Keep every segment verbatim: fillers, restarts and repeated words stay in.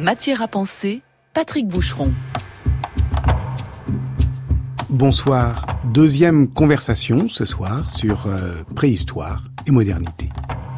Matière à penser, Patrick Boucheron. Bonsoir. Deuxième conversation ce soir sur euh, préhistoire et modernité.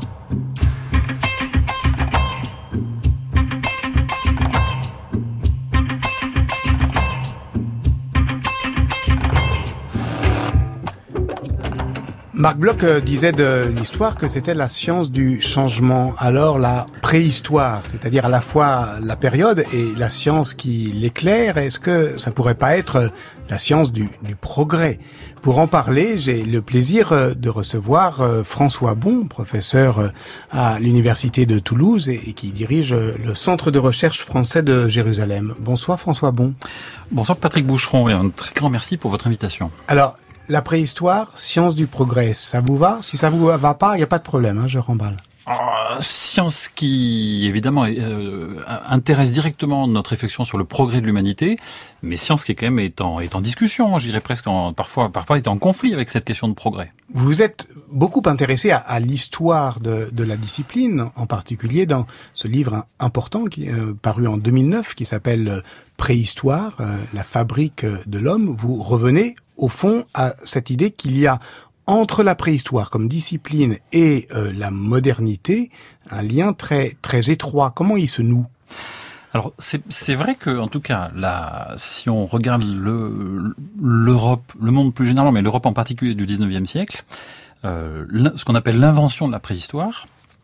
Marc Bloch disait de l'histoire que c'était la science du changement. Alors la préhistoire, c'est-à-dire à la fois la période et la science qui l'éclaire, est-ce que ça pourrait pas être la science du, du progrès? Pour en parler, j'ai le plaisir de recevoir François Bon, professeur à l'Université de Toulouse et, et qui dirige le Centre de recherche français de Jérusalem. Bonsoir François Bon. Bonsoir Patrick Boucheron et un très grand merci pour votre invitation. Alors, la préhistoire, science du progrès, ça vous va? Si ça vous va pas, il n'y a pas de problème, hein, je remballe. Euh, science qui, évidemment, euh, intéresse directement notre réflexion sur le progrès de l'humanité, mais science qui, quand même, est en, est en discussion, je dirais presque, en, parfois, parfois est en conflit avec cette question de progrès. Vous vous êtes beaucoup intéressé à, à l'histoire de, de la discipline, en particulier dans ce livre important qui est euh, paru en deux mille neuf, qui s'appelle Préhistoire, euh, la fabrique de l'homme. Vous revenez au fond à cette idée qu'il y a entre la préhistoire comme discipline et euh, la modernité un lien très très étroit. Comment il se noue? Alors c'est c'est vrai que en tout cas là, si on regarde le l'Europe, le monde plus généralement, mais l'Europe en particulier du dix-neuvième siècle, euh, ce qu'on appelle l'invention de la préhistoire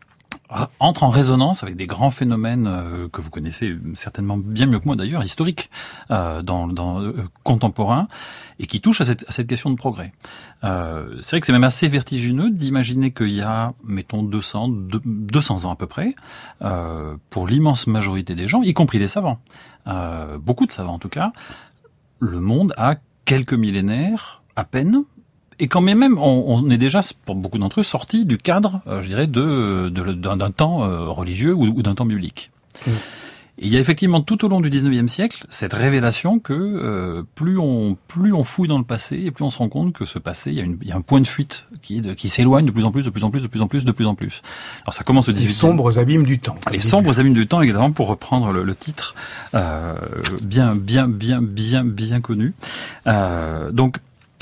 entre en résonance avec des grands phénomènes euh, que vous connaissez certainement bien mieux que moi d'ailleurs, historiques, euh, dans, dans euh, contemporains, et qui touchent à cette, à cette question de progrès. Euh, c'est vrai que c'est même assez vertigineux d'imaginer qu'il y a, mettons, deux cents, deux cents ans à peu près, euh, pour l'immense majorité des gens, y compris les savants, euh, beaucoup de savants en tout cas, le monde a quelques millénaires à peine. Et quand même, on, on est déjà, pour beaucoup d'entre eux, sortis du cadre, euh, je dirais, de, de, d'un, d'un temps euh, religieux ou, ou d'un temps biblique. Mmh. Et il y a effectivement tout au long du dix-neuvième siècle cette révélation que euh, plus on plus on fouille dans le passé et plus on se rend compte que ce passé, il y a, une, il y a un point de fuite qui, de, qui s'éloigne de plus en plus, de plus en plus, de plus en plus, de plus en plus. Alors ça commence au dix-huitième. Les sombres abîmes du temps. Les sombres abîmes du temps, évidemment, pour reprendre le, le titre euh, bien, bien, bien, bien, bien connu. Euh, donc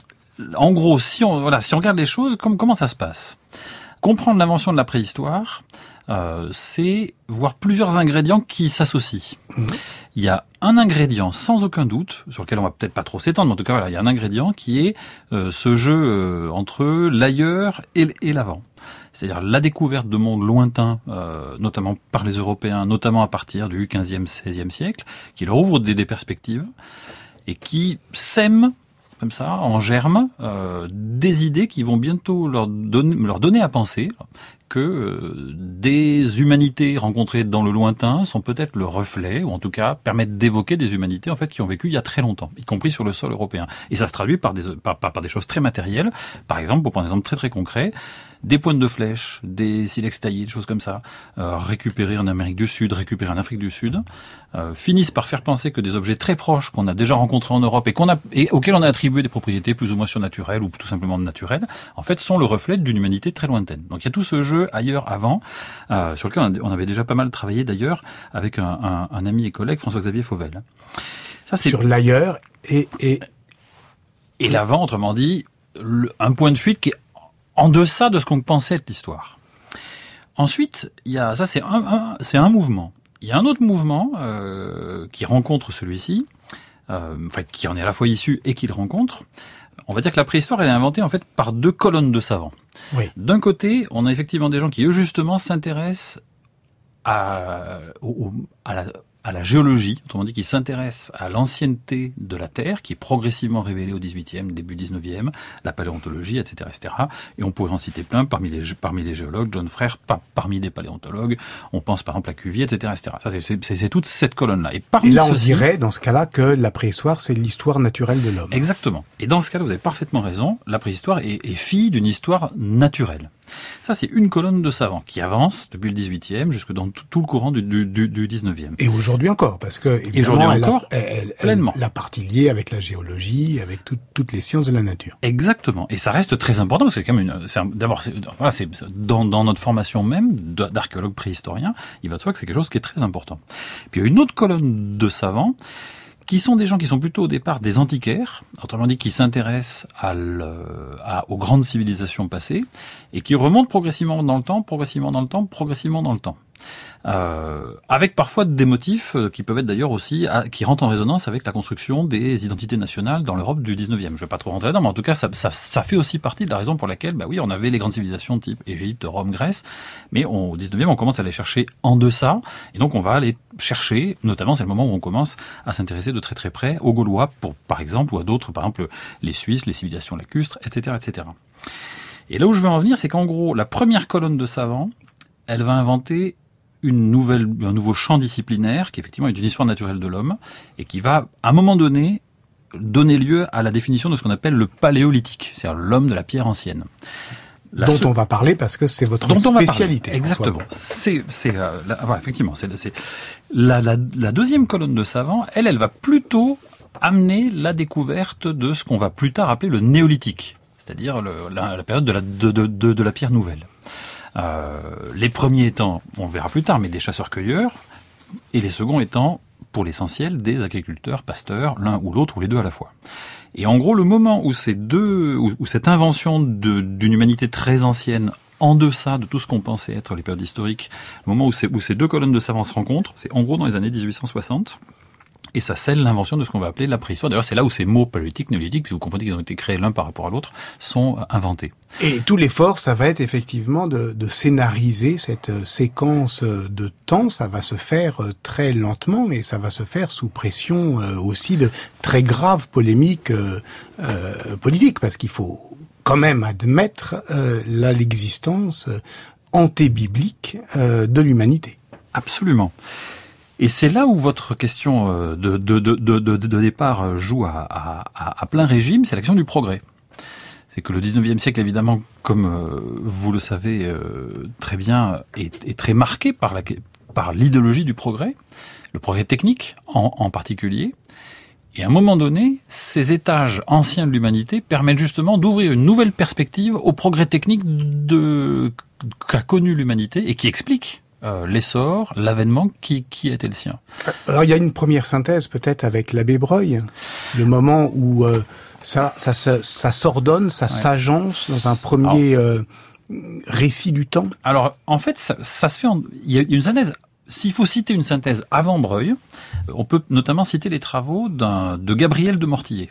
En gros, si on voilà, si on regarde les choses, comme, comment ça se passe? Comprendre l'invention de la préhistoire, euh, c'est voir plusieurs ingrédients qui s'associent. Mmh. Il y a un ingrédient, sans aucun doute, sur lequel on va peut-être pas trop s'étendre, mais en tout cas, voilà, il y a un ingrédient qui est euh, ce jeu euh, entre l'ailleurs et, et l'avant. C'est-à-dire la découverte de mondes lointains, euh, notamment par les Européens, notamment à partir du quinzième, seizième siècle, qui leur ouvrent des, des perspectives et qui sèment comme ça, en germe, euh, des idées qui vont bientôt leur donner, leur donner à penser que euh, des humanités rencontrées dans le lointain sont peut-être le reflet, ou en tout cas permettent d'évoquer des humanités en fait qui ont vécu il y a très longtemps, y compris sur le sol européen. Et ça se traduit par des par, par, par des choses très matérielles. Par exemple, pour prendre un exemple très très concret, des pointes de flèches, des silex taillés, des choses comme ça, euh, récupérés en Amérique du Sud, récupérés en Afrique du Sud, euh, finissent par faire penser que des objets très proches qu'on a déjà rencontrés en Europe et qu'on a et auxquels on a attribué des propriétés plus ou moins surnaturelles ou tout simplement naturelles, en fait, sont le reflet d'une humanité très lointaine. Donc il y a tout ce jeu ailleurs avant, euh, sur lequel on avait déjà pas mal travaillé d'ailleurs avec un, un, un ami et collègue, François-Xavier Fauvel. Ça, c'est sur l'ailleurs et et et l'avant, autrement dit, le, un point de fuite qui est en deçà de ce qu'on pensait être l'histoire. Ensuite, il y a ça, c'est un, un c'est un mouvement. Il y a un autre mouvement euh, qui rencontre celui-ci, euh, enfin qui en est à la fois issu et qui le rencontre. On va dire que la préhistoire, elle est inventée en fait par deux colonnes de savants. Oui. D'un côté, on a effectivement des gens qui eux justement s'intéressent à, au, à la à la géologie, autrement dit qui s'intéresse à l'ancienneté de la Terre, qui est progressivement révélée au dix-huitième, début dix-neuvième, la paléontologie, et cetera, et cetera. Et on pourrait en citer plein parmi les parmi les géologues, John Frère, par, parmi des paléontologues. On pense par exemple à Cuvier, et cetera, et cetera. Ça, c'est, c'est, c'est toute cette colonne-là. Et, parmi et là, on dirait dans ce cas-là que la préhistoire, c'est l'histoire naturelle de l'homme. Exactement. Et dans ce cas-là, vous avez parfaitement raison. La préhistoire est, est fille d'une histoire naturelle. Ça, c'est une colonne de savants qui avance depuis le dix-huitième jusque dans tout, tout le courant du, du, du, du dix-neuvième. Et aujourd'hui, aujourd'hui encore, parce que évidemment, aujourd'hui elle, encore, a, elle, pleinement. elle, la partie liée avec la géologie, avec tout, toutes les sciences de la nature. Exactement. Et ça reste très important parce que c'est quand même une, c'est un, d'abord, c'est, voilà, c'est dans, dans notre formation même d'archéologue préhistorien, il va de soi que c'est quelque chose qui est très important. Puis il y a une autre colonne de savants qui sont des gens qui sont plutôt au départ des antiquaires, autrement dit qui s'intéressent à le, à, aux grandes civilisations passées et qui remontent progressivement dans le temps, progressivement dans le temps, progressivement dans le temps. Euh, avec parfois des motifs qui peuvent être d'ailleurs aussi à, qui rentrent en résonance avec la construction des identités nationales dans l'Europe du dix-neuvième. Je vais pas trop rentrer là-dedans, mais en tout cas ça, ça, ça fait aussi partie de la raison pour laquelle, bah oui, on avait les grandes civilisations type Égypte, Rome, Grèce, mais on, au dix-neuvième on commence à les chercher en deçà, et donc on va aller chercher, notamment c'est le moment où on commence à s'intéresser de très très près aux Gaulois, pour par exemple, ou à d'autres, par exemple les Suisses, les civilisations lacustres, et cetera, et cetera. Et là où je veux en venir, c'est qu'en gros la première colonne de savants, elle va inventer une nouvelle, un nouveau champ disciplinaire qui effectivement est une histoire naturelle de l'homme et qui va, à un moment donné, donner lieu à la définition de ce qu'on appelle le paléolithique, c'est-à-dire l'homme de la pierre ancienne. La dont se... on va parler parce que c'est votre dont spécialité. Exactement. C'est, c'est, euh, la, voilà, effectivement, c'est, c'est la, la, la deuxième colonne de savants. Elle, elle va plutôt amener la découverte de ce qu'on va plus tard appeler le néolithique, c'est-à-dire le, la, la période de la, de, de, de, de la pierre nouvelle. Euh, les premiers étant, on verra plus tard, mais des chasseurs-cueilleurs, et les seconds étant, pour l'essentiel, des agriculteurs, pasteurs, l'un ou l'autre, ou les deux à la fois. Et en gros, le moment où ces deux, où, où cette invention de, d'une humanité très ancienne, en deçà de tout ce qu'on pensait être les périodes historiques, le moment où ces, où ces deux colonnes de savants se rencontrent, c'est en gros dans les années dix-huit cent soixante. Et ça scelle l'invention de ce qu'on va appeler la préhistoire. D'ailleurs, c'est là où ces mots paléolithiques, néolithiques, puisque vous comprenez qu'ils ont été créés l'un par rapport à l'autre, sont inventés. Et tout l'effort, ça va être effectivement de, de scénariser cette séquence de temps. Ça va se faire très lentement, mais ça va se faire sous pression aussi de très graves polémiques euh, euh, politiques, parce qu'il faut quand même admettre euh, là l'existence antébiblique euh, de l'humanité. Absolument. Et c'est là où votre question de, de, de, de, de, de départ joue à, à, à plein régime, c'est l'action du progrès. C'est que le dix-neuvième siècle, évidemment, comme euh, vous le savez euh, très bien, est, est très marqué par, la, par l'idéologie du progrès, le progrès technique en, en particulier. Et à un moment donné, ces étages anciens de l'humanité permettent justement d'ouvrir une nouvelle perspective au progrès technique de, qu'a connu l'humanité et qui explique Euh, l'essor, l'avènement qui, qui était le sien. Alors il y a une première synthèse peut-être avec l'abbé Breuil, le moment où euh, ça, ça, ça, ça s'ordonne, ça ouais. s'agence dans un premier alors, euh, récit du temps. Alors en fait, ça, ça se fait. En, il y a une synthèse. S'il faut citer une synthèse avant Breuil, on peut notamment citer les travaux d'un, de Gabriel de Mortillet,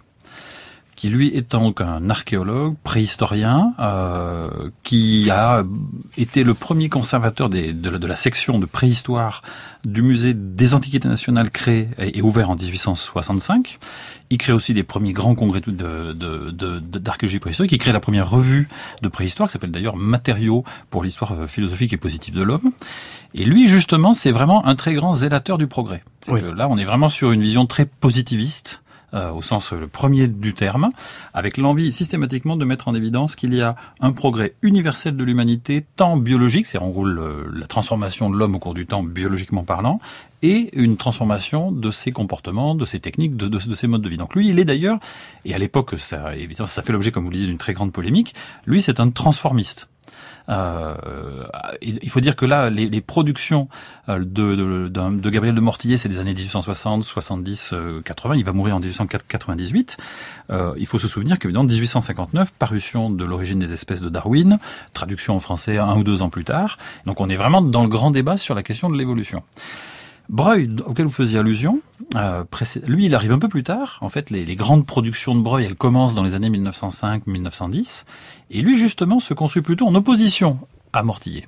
qui lui est donc un archéologue, préhistorien, euh, qui a été le premier conservateur des, de, la, de la section de préhistoire du musée des Antiquités nationales créé et, et ouvert en dix-huit cent soixante-cinq. Il crée aussi les premiers grands congrès de, de, de, de, d'archéologie préhistorique. Il crée la première revue de préhistoire qui s'appelle d'ailleurs Matériaux pour l'histoire philosophique et positive de l'homme. Et lui, justement, c'est vraiment un très grand zélateur du progrès. Oui. Là, on est vraiment sur une vision très positiviste, Euh, au sens le premier du terme, avec l'envie systématiquement de mettre en évidence qu'il y a un progrès universel de l'humanité, tant biologique, c'est en gros le, la transformation de l'homme au cours du temps, biologiquement parlant, et une transformation de ses comportements, de ses techniques, de, de, de ses modes de vie. Donc lui, il est d'ailleurs, et à l'époque, ça, évidemment, ça fait l'objet, comme vous le disiez, d'une très grande polémique, lui, c'est un transformiste. Euh, il faut dire que là, les, les productions de, de, de, de Gabriel de Mortillet, c'est des années dix-huit cent soixante, soixante-dix, quatre-vingts. Il va mourir en dix-huit cent quatre-vingt-dix-huit. Euh, il faut se souvenir qu'évidemment, dix-huit cent cinquante-neuf, parution de l'origine des espèces de Darwin, traduction en français un ou deux ans plus tard. Donc on est vraiment dans le grand débat sur la question de l'évolution. Breuil, auquel vous faisiez allusion, euh, précé- lui, il arrive un peu plus tard. En fait, les, les grandes productions de Breuil, elles commencent dans les années mille neuf cent cinq mille neuf cent dix. Et lui, justement, se construit plutôt en opposition à Mortillet.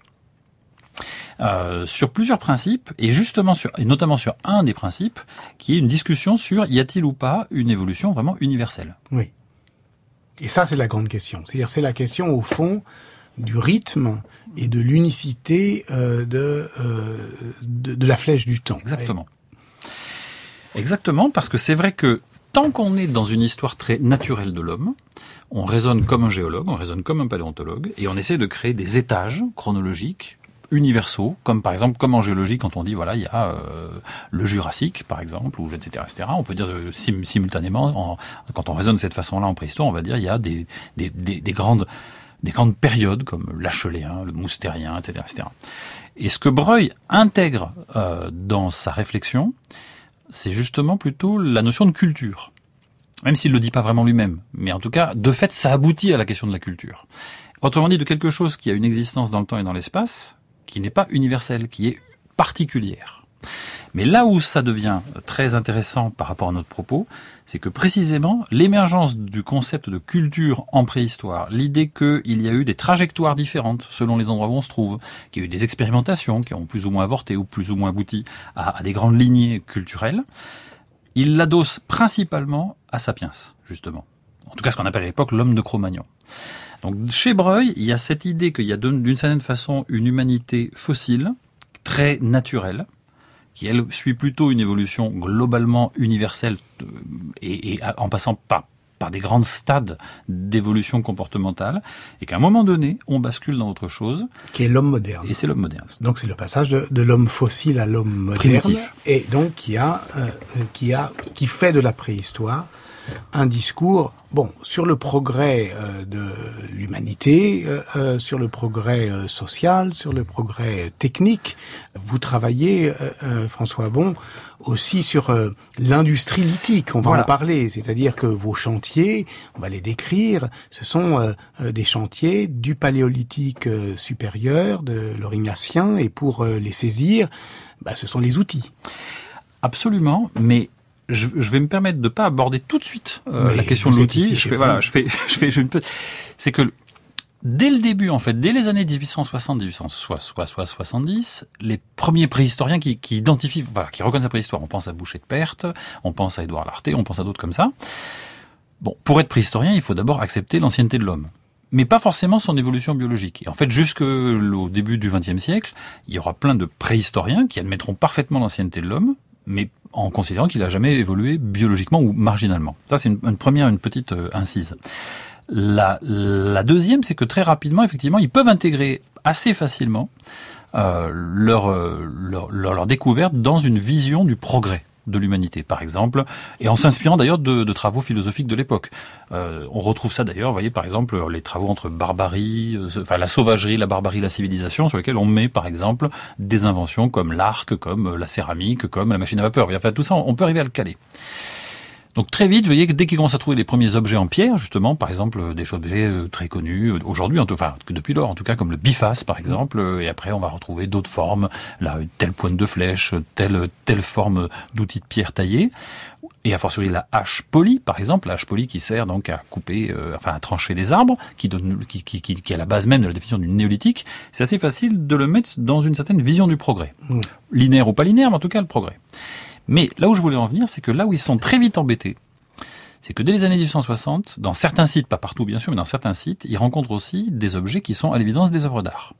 Euh, sur plusieurs principes, et justement sur, et notamment sur un des principes, qui est une discussion sur y a-t-il ou pas une évolution vraiment universelle. Oui. Et ça, c'est la grande question. C'est-à-dire, c'est la question, au fond, du rythme et de l'unicité euh, de, euh, de de la flèche du temps. Exactement. Et... Exactement, parce que c'est vrai que tant qu'on est dans une histoire très naturelle de l'homme, on raisonne comme un géologue, on raisonne comme un paléontologue, et on essaie de créer des étages chronologiques universaux, comme par exemple, comme en géologie, quand on dit, voilà, il y a euh, le Jurassique, par exemple, ou et cetera, et cetera. On peut dire euh, sim- simultanément, en, quand on raisonne de cette façon-là en préhistoire, on va dire, il y a des, des, des, des grandes, des grandes périodes, comme l'Acheléen, le Moustérien, et cetera, et cetera. Et ce que Breuil intègre euh, dans sa réflexion, c'est justement plutôt la notion de culture. Même s'il ne le dit pas vraiment lui-même. Mais en tout cas, de fait, ça aboutit à la question de la culture. Autrement dit, de quelque chose qui a une existence dans le temps et dans l'espace, qui n'est pas universelle, qui est particulière. Mais là où ça devient très intéressant par rapport à notre propos, c'est que précisément, l'émergence du concept de culture en préhistoire, l'idée qu'il y a eu des trajectoires différentes selon les endroits où on se trouve, qu'il y a eu des expérimentations qui ont plus ou moins avorté ou plus ou moins abouti à, à des grandes lignées culturelles, il l'adosse principalement à Sapiens, justement. En tout cas, ce qu'on appelle à l'époque l'homme de Cro-Magnon. Donc, chez Breuil, il y a cette idée qu'il y a d'une certaine façon une humanité fossile, très naturelle, qui, elle, suit plutôt une évolution globalement universelle et, et en passant par, par des grands stades d'évolution comportementale, et qu'à un moment donné, on bascule dans autre chose. Qui est l'homme moderne. Et c'est l'homme moderne. Donc c'est le passage de, de l'homme fossile à l'homme moderne. Primitif. Et donc qui a, euh, qui a, qui fait de la préhistoire un discours, bon, sur le progrès euh, de l'humanité, euh, euh, sur le progrès euh, social, sur le progrès technique. Vous travaillez, euh, euh, François Bon, aussi sur euh, l'industrie lithique, on va voilà. en parler, c'est-à-dire que vos chantiers, on va les décrire, ce sont euh, euh, des chantiers du paléolithique euh, supérieur, de l'Aurignacien, et pour euh, les saisir, bah, ce sont les outils. Absolument, mais Je, je vais me permettre de pas aborder tout de suite euh, la question de l'outil. Je fais, voilà, je fais, je fais, je fais une petite. C'est que dès le début, en fait, dès les années dix-huit cent soixante, dix-huit cent soixante-dix, les premiers préhistoriens qui, qui identifient, voilà, qui reconnaissent la préhistoire, on pense à Boucher de Perthes, on pense à Édouard Lartet, on pense à d'autres comme ça. Bon, pour être préhistorien, il faut d'abord accepter l'ancienneté de l'homme, mais pas forcément son évolution biologique. Et en fait, jusqu'au début du vingtième siècle, il y aura plein de préhistoriens qui admettront parfaitement l'ancienneté de l'homme, mais en considérant qu'il n'a jamais évolué biologiquement ou marginalement. Ça, c'est une, une première, une petite euh, incise. La, la deuxième, c'est que très rapidement, effectivement, ils peuvent intégrer assez facilement euh, leur, euh, leur, leur, leur découverte dans une vision du progrès de l'humanité, par exemple, et en s'inspirant d'ailleurs de, de travaux philosophiques de l'époque. Euh, on retrouve ça d'ailleurs, vous voyez, par exemple, les travaux entre barbarie, euh, enfin la sauvagerie, la barbarie, la civilisation, sur lesquels on met, par exemple, des inventions comme l'arc, comme la céramique, comme la machine à vapeur. Enfin, tout ça, on peut arriver à le caler. Donc très vite, vous voyez que dès qu'ils commencent à trouver les premiers objets en pierre, justement, par exemple, des objets très connus aujourd'hui, enfin depuis lors, en tout cas, comme le biface, par exemple, et après on va retrouver d'autres formes, là, telle pointe de flèche, telle telle forme d'outil de pierre taillé, et a fortiori la hache polie, par exemple, la hache polie qui sert donc à couper, euh, enfin à trancher des arbres, qui donne, qui, qui, qui, qui est à la base même de la définition du néolithique. C'est assez facile de le mettre dans une certaine vision du progrès, mmh. linéaire ou pas linéaire, mais en tout cas le progrès. Mais là où je voulais en venir, c'est que là où ils sont très vite embêtés, c'est que dès les années dix-huit cent soixante, dans certains sites, pas partout bien sûr, mais dans certains sites, ils rencontrent aussi des objets qui sont à l'évidence des œuvres d'art.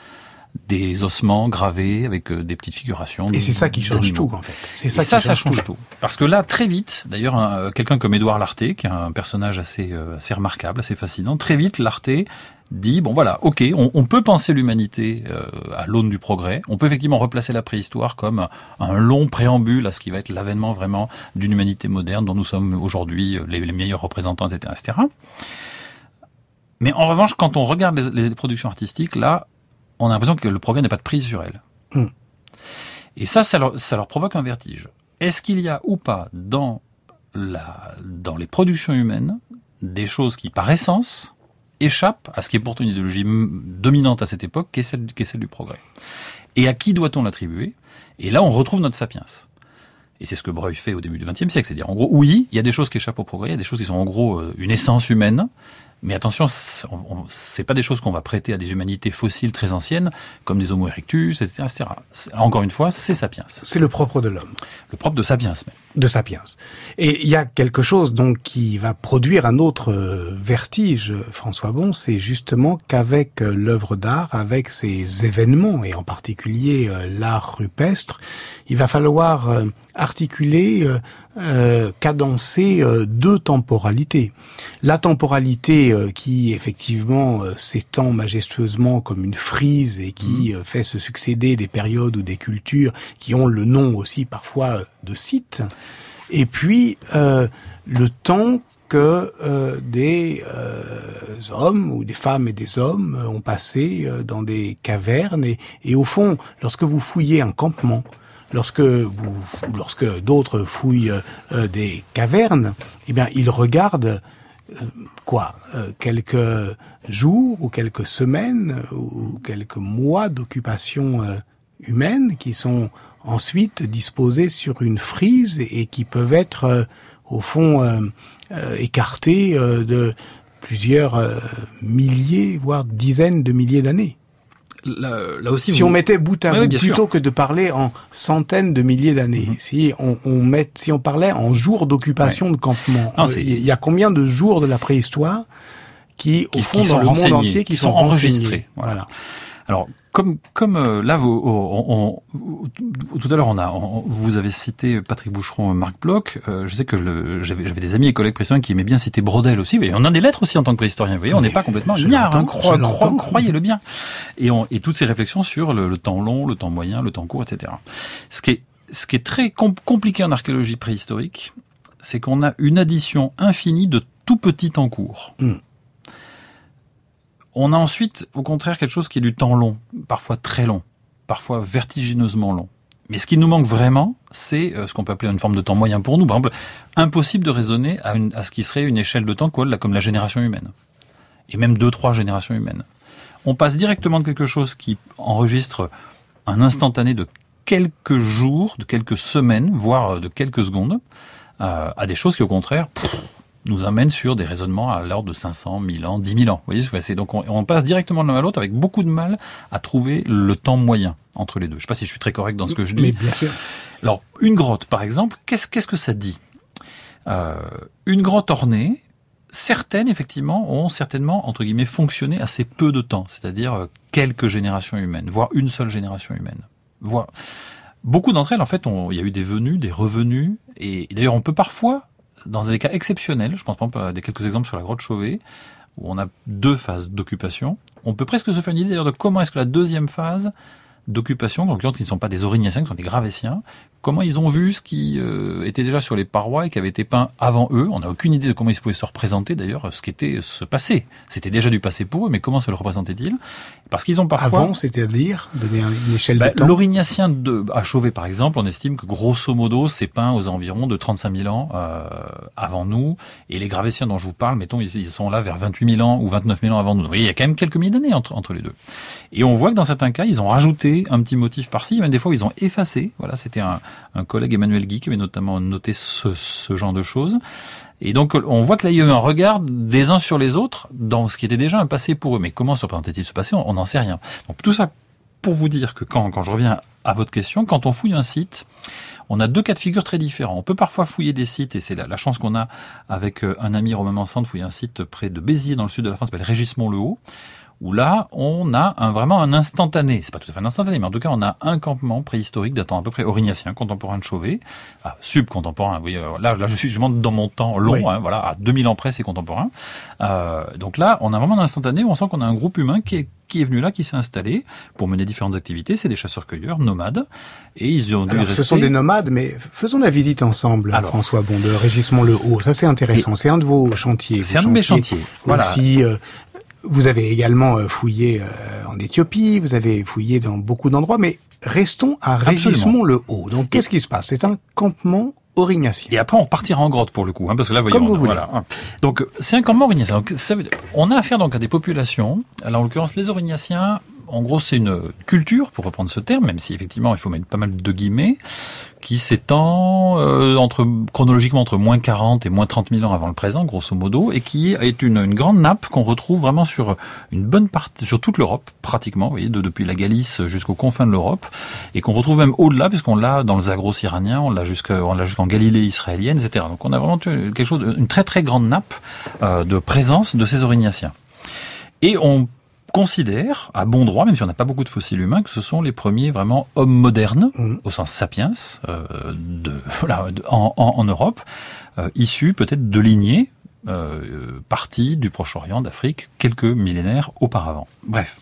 Des ossements gravés avec des petites figurations. Et c'est ça qui change tout, en fait. C'est ça, Et ça, qui ça change, change tout. tout. Parce que là, très vite, d'ailleurs, un, quelqu'un comme Édouard Lartet, qui est un personnage assez, euh, assez remarquable, assez fascinant, très vite, Lartet dit, bon voilà, ok, on, on peut penser l'humanité euh, à l'aune du progrès, on peut effectivement replacer la préhistoire comme un, un long préambule à ce qui va être l'avènement vraiment d'une humanité moderne dont nous sommes aujourd'hui les, les meilleurs représentants, et cetera, et cetera. Mais en revanche, quand on regarde les, les productions artistiques, là, on a l'impression que le progrès n'a pas de prise sur elles. Mmh. Et ça, ça leur, ça leur provoque un vertige. Est-ce qu'il y a ou pas dans, la, dans les productions humaines des choses qui, par essence, échappent à ce qui est pourtant une idéologie dominante à cette époque, qui est celle, qui est celle du progrès? Et à qui doit-on l'attribuer? Et là, on retrouve notre sapiens. Et c'est ce que Breuil fait au début du vingtième siècle. C'est-à-dire, en gros, oui, il y a des choses qui échappent au progrès, il y a des choses qui sont en gros une essence humaine. Mais attention, c'est pas des choses qu'on va prêter à des humanités fossiles très anciennes, comme des Homo erectus, et cetera, et cetera. Encore une fois, c'est sapiens. C'est le propre de l'homme. Le propre de sapiens, même. De sapiens. Et il y a quelque chose donc qui va produire un autre vertige, François Bon, c'est justement qu'avec l'œuvre d'art, avec ces événements, et en particulier l'art rupestre, il va falloir articuler, euh, cadencer deux temporalités. la temporalité euh, qui effectivement euh, s'étend majestueusement comme une frise et qui mmh. euh, fait se succéder des périodes ou des cultures qui ont le nom aussi parfois de sites. Et puis euh, le temps que euh, des euh, hommes ou des femmes et des hommes euh, ont passé euh, dans des cavernes et, et au fond, lorsque vous fouillez un campement, lorsque vous, lorsque d'autres fouillent euh, des cavernes, eh bien ils regardent euh, quoi, euh, quelques jours ou quelques semaines ou quelques mois d'occupation euh, humaine qui sont ensuite disposés sur une frise et, et qui peuvent être euh, au fond euh, euh, écartés euh, de plusieurs euh, milliers, voire dizaines de milliers d'années. Là, là aussi, si vous... on mettait bout à oui, bout, oui, plutôt sûr. que de parler en centaines de milliers d'années, mm-hmm. si on, on met, si on parlait en jours d'occupation ouais. de campement, il euh, y a combien de jours de la préhistoire qui, qui au fond, qui dans le monde entier, qui, qui sont, sont enregistrés. Voilà. voilà. Alors, comme comme euh, là, vous, on, on, tout à l'heure, on a, on, vous avez cité Patrick Boucheron, Marc Bloch. Euh, je sais que le, j'avais, j'avais des amis et collègues préhistoriens qui aimaient bien citer Brodel aussi. Mais on a des lettres aussi en tant que préhistorien. Vous voyez, on n'est pas complètement ignare. Hein, crois, crois, croyez-le bien. Et, on, et toutes ces réflexions sur le, le temps long, le temps moyen, le temps court, et cetera. Ce qui est, ce qui est très com- compliqué en archéologie préhistorique, c'est qu'on a une addition infinie de tout petits temps courts. Mm. On a ensuite, au contraire, quelque chose qui est du temps long, parfois très long, parfois vertigineusement long. Mais ce qui nous manque vraiment, c'est ce qu'on peut appeler une forme de temps moyen pour nous. Par exemple, impossible de raisonner à, une, à ce qui serait une échelle de temps quoi, comme la génération humaine. Et même deux, trois générations humaines. On passe directement de quelque chose qui enregistre un instantané de quelques jours, de quelques semaines, voire de quelques secondes, euh, à des choses qui, au contraire... Pff, nous amène sur des raisonnements à l'ordre de cinq cents, mille ans, dix mille ans. Vous voyez, c'est donc on, on passe directement de l'un à l'autre avec beaucoup de mal à trouver le temps moyen entre les deux. Je ne sais pas si je suis très correct dans ce que je dis. Mais bien sûr. Alors, une grotte, par exemple, qu'est-ce, qu'est-ce que ça dit ? euh, Une grotte ornée, certaines, effectivement, ont certainement, entre guillemets, fonctionné assez peu de temps, c'est-à-dire quelques générations humaines, voire une seule génération humaine. Voire... Beaucoup d'entre elles, en fait, ont, il y a eu des venues, des revenues, et, et d'ailleurs, on peut parfois... Dans des cas exceptionnels, je pense par exemple à des quelques exemples sur la grotte Chauvet, où on a deux phases d'occupation, on peut presque se faire une idée d'ailleurs de comment est-ce que la deuxième phase d'occupation, donc qui ne sont pas des Aurignaciens, qui sont des Gravétiens, comment ils ont vu ce qui euh, était déjà sur les parois et qui avait été peint avant eux. On n'a aucune idée de comment ils pouvaient se représenter d'ailleurs ce qui était ce passé. C'était déjà du passé pour eux, mais comment se le représentaient-ils ? Parce qu'ils ont parfois... Avant, c'est-à-dire donner une échelle bah, de temps. L'Aurignacien de à Chauvet, par exemple, on estime que grosso modo, c'est peint aux environs de trente-cinq mille ans euh, avant nous. Et les Gravétiens dont je vous parle, mettons, ils, ils sont là vers vingt-huit mille ans ou vingt-neuf mille ans avant nous. Donc, il y a quand même quelques milliers d'années entre, entre les deux. Et on voit que dans certains cas, ils ont rajouté un petit motif par-ci, même des fois, ils ont effacé. Voilà, c'était un, un collègue, Emmanuel Guy, qui avait notamment noté ce, ce genre de choses. Et donc, on voit que là, il y a eu un regard des uns sur les autres dans ce qui était déjà un passé pour eux. Mais comment se représentait-il ce passé ? On n'en sait rien. Donc, tout ça pour vous dire que quand, quand je reviens à votre question, quand on fouille un site, on a deux cas de figure très différents. On peut parfois fouiller des sites, et c'est la, la chance qu'on a avec un ami Romain Mansant de fouiller un site près de Béziers, dans le sud de la France, qui s'appelle Régismont-le-Haut, où là, on a un, vraiment un instantané. C'est pas tout à fait un instantané, mais en tout cas, on a un campement préhistorique datant à peu près aurignacien, contemporain de Chauvet, ah, subcontemporain. Oui, là, là, je suis justement dans mon temps long, oui. hein, voilà, à deux mille ans près, c'est contemporain. Euh, donc là, on a vraiment un instantané où on sent qu'on a un groupe humain qui est qui est venu là, qui s'est installé pour mener différentes activités. C'est des chasseurs-cueilleurs, nomades. Et ils ont dû Alors, rester... ce sont des nomades, mais faisons la visite ensemble, Alors, François Bon, de Régismont-le-Haut. Ça, c'est intéressant. Et c'est un de vos chantiers. C'est un de mes chantiers. Voilà. Aussi, euh, vous avez également fouillé euh, en Éthiopie, vous avez fouillé dans beaucoup d'endroits, mais restons à Régismont-le-Haut. Donc, qu'est-ce qui se passe ? C'est un campement aurignacien. Et après, on repartira en grotte pour le coup, hein, parce que là, voyons, comme vous voulez. Voilà. Donc, c'est un campement aurignacien. Donc, ça veut dire, on a affaire donc à des populations. Alors, en l'occurrence, les aurignациens, en gros, c'est une culture, pour reprendre ce terme, même si effectivement, il faut mettre pas mal de guillemets, qui s'étend euh, entre chronologiquement entre moins quarante et moins trente mille ans avant le présent, grosso modo, et qui est une, une grande nappe qu'on retrouve vraiment sur une bonne partie, sur toute l'Europe, pratiquement, vous voyez, de, depuis la Galice jusqu'aux confins de l'Europe, et qu'on retrouve même au-delà, puisqu'on l'a dans le Zagros iranien, on l'a jusqu'à, on l'a jusqu'en Galilée israélienne, et cetera. Donc on a vraiment quelque chose, une très très grande nappe euh, de présence de ces aurignациens. Et on considère, à bon droit, même si on n'a pas beaucoup de fossiles humains, que ce sont les premiers vraiment hommes modernes, mmh. au sens sapiens, euh, de, voilà, de, en, en, en Europe, euh, issus peut-être de lignées euh, partie du Proche-Orient, d'Afrique, quelques millénaires auparavant. Bref.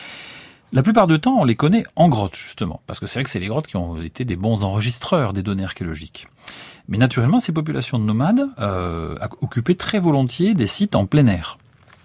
La plupart du temps, on les connaît en grotte, justement, parce que c'est vrai que c'est les grottes qui ont été des bons enregistreurs des données archéologiques. Mais naturellement, ces populations de nomades euh, occupaient très volontiers des sites en plein air.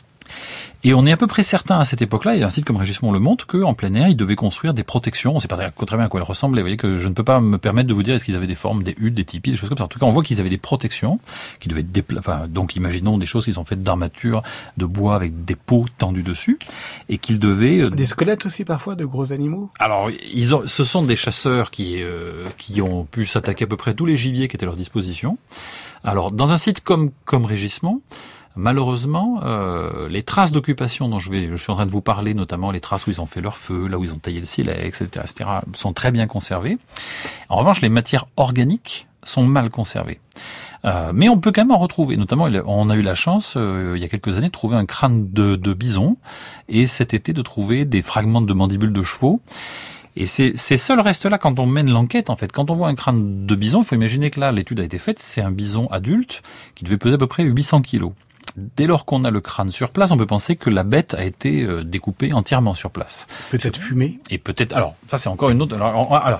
Et on est à peu près certain à cette époque-là, et un site comme Régis-Mont le montre, qu'en plein air, ils devaient construire des protections. On ne sait pas très bien à quoi elles ressemblaient. Vous voyez que je ne peux pas me permettre de vous dire est-ce qu'ils avaient des formes, des huttes, des tipis, des choses comme ça. En tout cas, on voit qu'ils avaient des protections, qui devaient être dépla- enfin, donc imaginons des choses qui sont faites d'armature, de bois avec des peaux tendues dessus, et qu'ils devaient... Euh... Des squelettes aussi parfois de gros animaux. Alors, ils ont, ce sont des chasseurs qui, euh, qui ont pu s'attaquer à peu près à tous les gibiers qui étaient à leur disposition. Alors, dans un site comme, comme Régis-Mont, malheureusement, euh, les traces d'occupation dont je vais, je suis en train de vous parler, notamment les traces où ils ont fait leur feu, là où ils ont taillé le silex, et cetera, et cetera, sont très bien conservées. En revanche, les matières organiques sont mal conservées. Euh, mais on peut quand même en retrouver. Notamment, on a eu la chance, euh, il y a quelques années, de trouver un crâne de, de bison, et cet été de trouver des fragments de mandibules de chevaux. Et ces, ces seuls restes-là, quand on mène l'enquête, en fait, quand on voit un crâne de bison, il faut imaginer que là, l'étude a été faite, c'est un bison adulte qui devait peser à peu près huit cents kilos. Dès lors qu'on a le crâne sur place, on peut penser que la bête a été euh, découpée entièrement sur place. Peut-être fumée. Et peut-être... Alors, ça c'est encore une autre... Alors, alors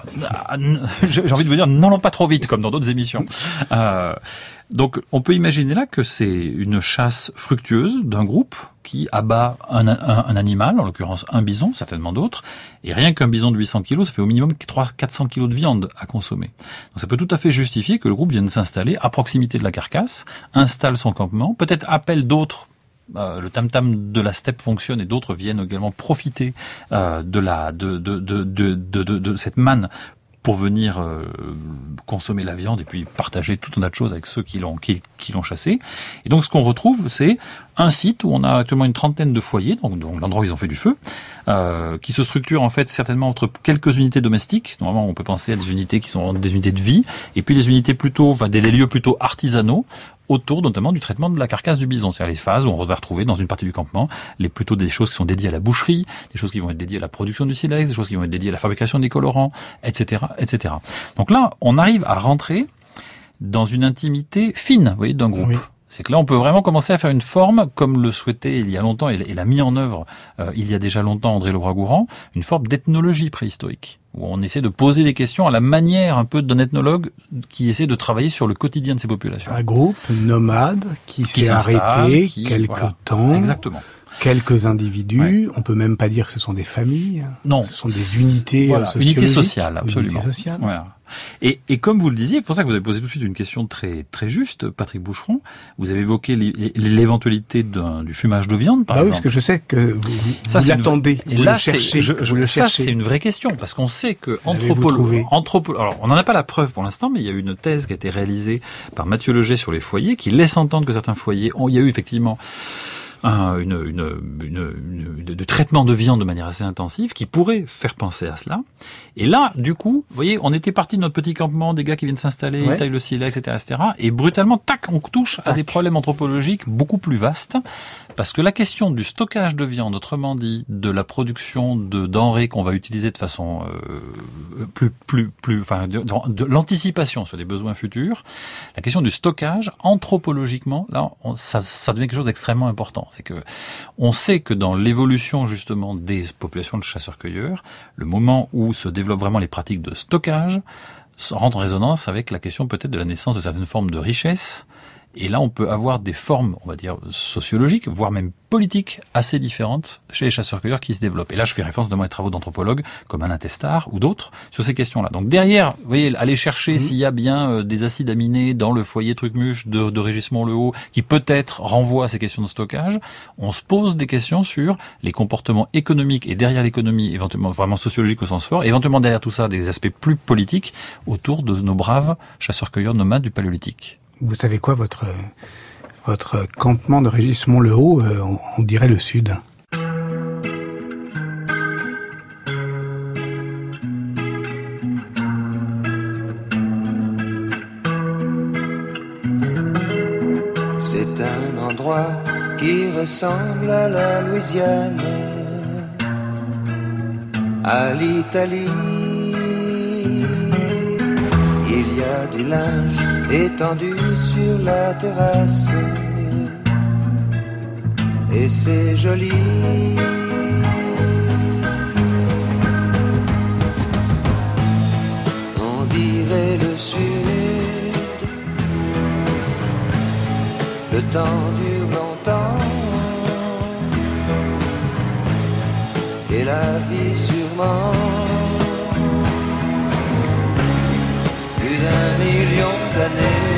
j'ai envie de vous dire, n'allons pas trop vite, comme dans d'autres émissions. Euh, donc, on peut imaginer là que c'est une chasse fructueuse d'un groupe qui abat un, un, un animal, en l'occurrence un bison, certainement d'autres, et rien qu'un bison de huit cents kilos, ça fait au minimum trois cents à quatre cents kilos de viande à consommer. Donc ça peut tout à fait justifier que le groupe vienne s'installer à proximité de la carcasse, installe son campement, peut-être appelle d'autres. Euh, le tam-tam de la steppe fonctionne et d'autres viennent également profiter euh, de la de de de de de, de, de cette manne pour venir euh, consommer la viande et puis partager tout un tas de choses avec ceux qui l'ont qui, qui l'ont chassé. Et donc ce qu'on retrouve, c'est un site où on a actuellement une trentaine de foyers, donc, donc l'endroit où ils ont fait du feu, euh, qui se structure en fait certainement entre quelques unités domestiques. Normalement, on peut penser à des unités qui sont des unités de vie, et puis des unités plutôt, enfin des lieux plutôt artisanaux, autour notamment du traitement de la carcasse du bison. C'est-à-dire les phases où on va retrouver dans une partie du campement les plutôt des choses qui sont dédiées à la boucherie, des choses qui vont être dédiées à la production du silex, des choses qui vont être dédiées à la fabrication des colorants, et cetera, et cetera. Donc là, on arrive à rentrer dans une intimité fine, vous voyez, d'un groupe. Oui. C'est que là, on peut vraiment commencer à faire une forme, comme le souhaitait il y a longtemps, et l'a mis en œuvre euh, il y a déjà longtemps André Lecroix-Gourhan, une forme d'ethnologie préhistorique, où on essaie de poser des questions à la manière un peu d'un ethnologue qui essaie de travailler sur le quotidien de ces populations. Un groupe nomade qui, qui s'est arrêté qui, quelque voilà. temps. Exactement. Quelques individus, ouais. On peut même pas dire que ce sont des familles. Non. Ce sont des unités voilà, sociologiques. Unités sociales, absolument. Unités sociales. Voilà. Et, et comme vous le disiez, c'est pour ça que vous avez posé tout de suite une question très très juste, Patrick Boucheron. Vous avez évoqué l'éventualité du fumage de viande, par bah exemple. Oui, parce que je sais que vous, ça, vous l'attendez, et vous là, le cherchez. Je, je, vous le ça, cherchez. c'est une vraie question, parce qu'on sait que anthropologue, anthropo, alors on n'en a pas la preuve pour l'instant, mais il y a eu une thèse qui a été réalisée par Mathieu Leger sur les foyers, qui laisse entendre que certains foyers ont, il y a eu effectivement Un, une, une, une, une, de, de traitement de viande de manière assez intensive qui pourrait faire penser à cela. Et là, du coup, vous voyez, on était parti de notre petit campement, des gars qui viennent s'installer, ouais. Ils taillent le silex, et cetera, et cetera. Et brutalement, tac, on touche tac. à des problèmes anthropologiques beaucoup plus vastes, parce que la question du stockage de viande, autrement dit, de la production de denrées qu'on va utiliser de façon euh, plus, plus, plus, enfin, de, de l'anticipation sur des besoins futurs, la question du stockage, anthropologiquement, là, on, ça, ça devient quelque chose d'extrêmement important. C'est que on sait que dans l'évolution justement des populations de chasseurs-cueilleurs, le moment où se développent vraiment les pratiques de stockage rentre en résonance avec la question peut-être de la naissance de certaines formes de richesse. Et là, on peut avoir des formes, on va dire, sociologiques, voire même politiques, assez différentes chez les chasseurs-cueilleurs qui se développent. Et là, je fais référence notamment à des travaux d'anthropologues comme Alain Testard ou d'autres sur ces questions-là. Donc derrière, vous voyez, aller chercher mmh. s'il y a bien euh, des acides aminés dans le foyer Trucmuche de, de Régis-Mont le Haut qui peut-être renvoient à ces questions de stockage, on se pose des questions sur les comportements économiques et derrière l'économie, éventuellement vraiment sociologique au sens fort, et éventuellement derrière tout ça, des aspects plus politiques autour de nos braves chasseurs-cueilleurs nomades du Paléolithique. Vous savez quoi, votre votre campement de Régis-Mont le Haut, euh, on, on dirait le sud. C'est un endroit qui ressemble à la Louisiane, à l'Italie. Il y a du linge étendu sur la terrasse, et c'est joli. On dirait le sud, le temps dure longtemps, et la vie sûrement plus d'un million d'années.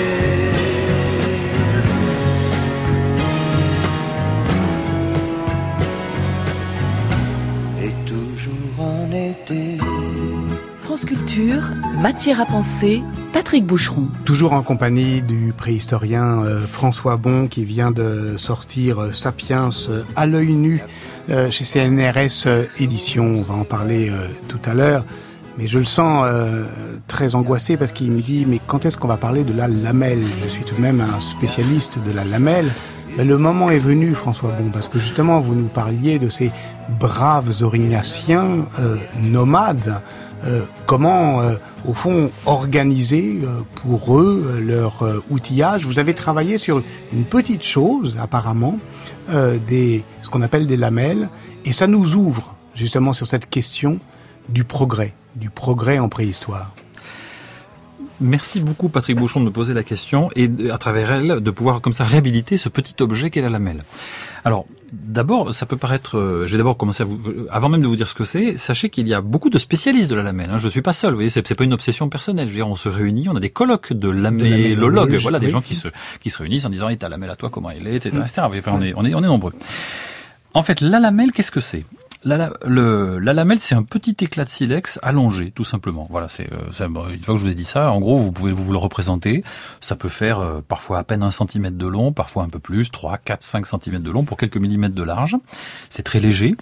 Et toujours en été. France Culture, matière à penser, Patrick Boucheron. Toujours en compagnie du préhistorien euh, François Bon qui vient de sortir euh, Sapiens euh, à l'œil nu euh, chez C N R S euh, Éditions. On va en parler euh, tout à l'heure. Mais je le sens euh, très angoissé parce qu'il me dit « Mais quand est-ce qu'on va parler de la lamelle ?» Je suis tout de même un spécialiste de la lamelle. Mais le moment est venu, François Bon, parce que justement, vous nous parliez de ces braves Aurignaciens euh, nomades. Euh, comment, euh, au fond, organiser euh, pour eux euh, leur euh, outillage. Vous avez travaillé sur une petite chose, apparemment, euh, des, ce qu'on appelle des lamelles, et ça nous ouvre justement sur cette question du progrès, du progrès en préhistoire. Merci beaucoup Patrick Boucheron de me poser la question et à travers elle de pouvoir comme ça réhabiliter ce petit objet qu'est la lamelle. Alors d'abord, ça peut paraître, je vais d'abord commencer à vous, avant même de vous dire ce que c'est, sachez qu'il y a beaucoup de spécialistes de la lamelle. Hein. Je suis pas seul, vous voyez, c'est, c'est pas une obsession personnelle. Je veux dire, on se réunit, on a des colloques de lamellologues, voilà, des oui. gens qui se qui se réunissent en disant, hey, ta lamelle à toi, comment elle est, et cetera, et cetera. Enfin, on est on est on est nombreux. En fait, la lamelle, qu'est-ce que c'est ? La, la, le, la lamelle, c'est un petit éclat de silex allongé, tout simplement. Voilà, c'est, euh, c'est une fois que je vous ai dit ça, en gros, vous pouvez vous, vous le représenter. Ça peut faire euh, parfois à peine un centimètre de long, parfois un peu plus, trois, quatre, cinq centimètres de long pour quelques millimètres de large. C'est très léger.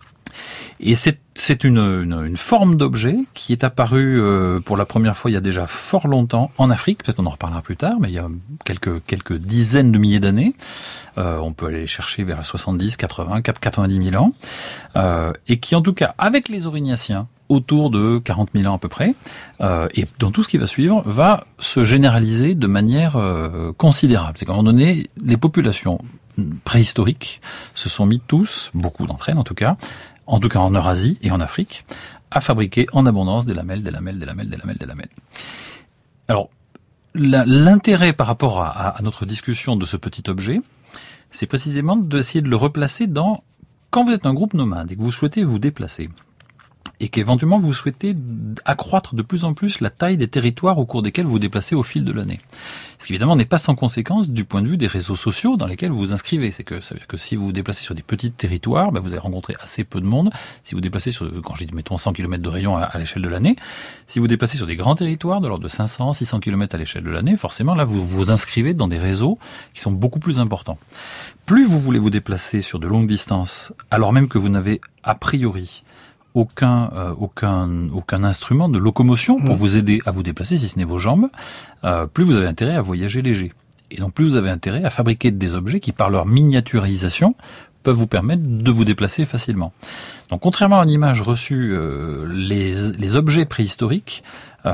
Et c'est, c'est une, une, une forme d'objet qui est apparue euh, pour la première fois il y a déjà fort longtemps en Afrique. Peut-être on en reparlera plus tard, mais il y a quelques, quelques dizaines de milliers d'années. Euh, on peut aller chercher vers soixante-dix, quatre-vingts, quatre-vingt-dix mille ans. Euh, et qui en tout cas, avec les Aurignaciens, autour de quarante mille ans à peu près, euh, et dans tout ce qui va suivre, va se généraliser de manière euh, considérable. C'est qu'à un moment donné, les populations préhistoriques se sont mis tous, beaucoup d'entre elles en tout cas, en tout cas en Eurasie et en Afrique, à fabriquer en abondance des lamelles, des lamelles, des lamelles, des lamelles, des lamelles. Alors, la, l'intérêt par rapport à, à notre discussion de ce petit objet, c'est précisément d'essayer de le replacer dans, quand vous êtes un groupe nomade et que vous souhaitez vous déplacer, et qu'éventuellement vous souhaitez accroître de plus en plus la taille des territoires au cours desquels vous vous déplacez au fil de l'année. Ce qui évidemment n'est pas sans conséquence du point de vue des réseaux sociaux dans lesquels vous vous inscrivez. C'est que ça veut dire que si vous vous déplacez sur des petits territoires, ben vous allez rencontrer assez peu de monde. Si vous vous déplacez sur, quand je dis mettons cent kilomètres de rayon à, à l'échelle de l'année, si vous vous déplacez sur des grands territoires de l'ordre de cinq cents, six cents kilomètres à l'échelle de l'année, forcément là vous vous inscrivez dans des réseaux qui sont beaucoup plus importants. Plus vous voulez vous déplacer sur de longues distances, alors même que vous n'avez a priori aucun euh, aucun aucun instrument de locomotion pour mmh. vous aider à vous déplacer, si ce n'est vos jambes, euh, plus vous avez intérêt à voyager léger. Et donc plus vous avez intérêt à fabriquer des objets qui, par leur miniaturisation, peuvent vous permettre de vous déplacer facilement. Donc contrairement à une image reçue, euh, les les objets préhistoriques